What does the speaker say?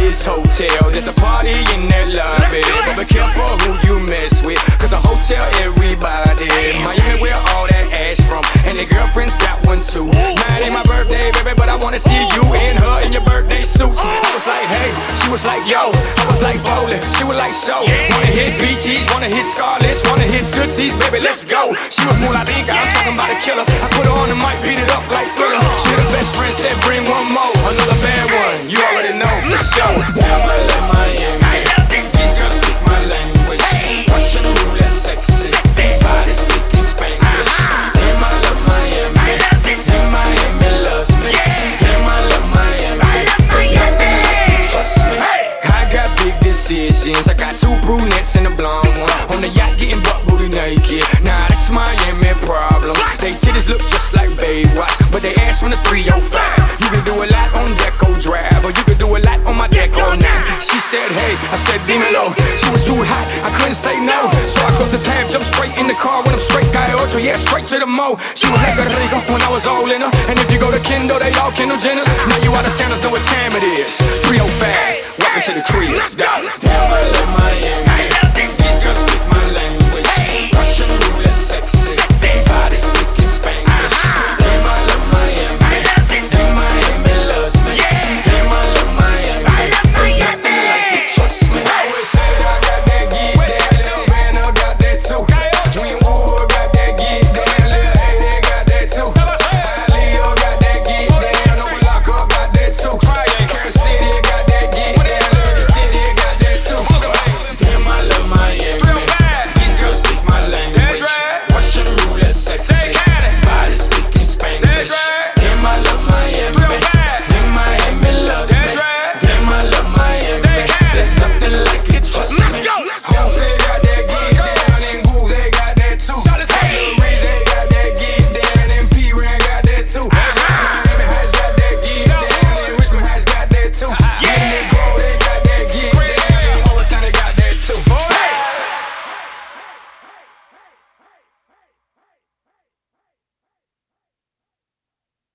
this hotel. There's a party in that lobby, but be careful who you mess with, cause a hotel everybody. Miami where all that ass from, and their girlfriends got one too. Now it ain't my birthday, baby, but I wanna see you and her in your birthday suits. I was like, hey, she was like, yo. I was like, bowling, she was like, so. Wanna hit BTs, wanna hit Scarlets, wanna hit Tootsies, baby, let's go. She was more like Inca, I'm talking about a killer. I put her on the mic, beat it up like Thriller. She the best friend, said bring one more, another bad one. You already know, for sure. Damn, I love Miami. These girls speak my language. Russian roulette, sexy. Body speaking Spanish. Damn, I love Miami. Damn, Miami loves me. Damn, I love Miami. There's nothing like you, trust me. I got big decisions. I got two brunettes and a blonde one on the yacht getting butt booty naked. Nah, that's Miami problems. They titties look just like Baywatch, but they ass from the 305. You can do a lot on Deco Drive, or you can do a lot on my Deco now. She said, hey, I said, dímelo. She was too hot, I couldn't say no. So I closed the tab, jumped straight in the car when I'm straight. Got ocho, yeah, straight to the mo. She was like a Rico when I was all in her. And if you go to Kendall, they all Kendall Jenners. Now you out of towners know what time it is. 305, welcome to the crib.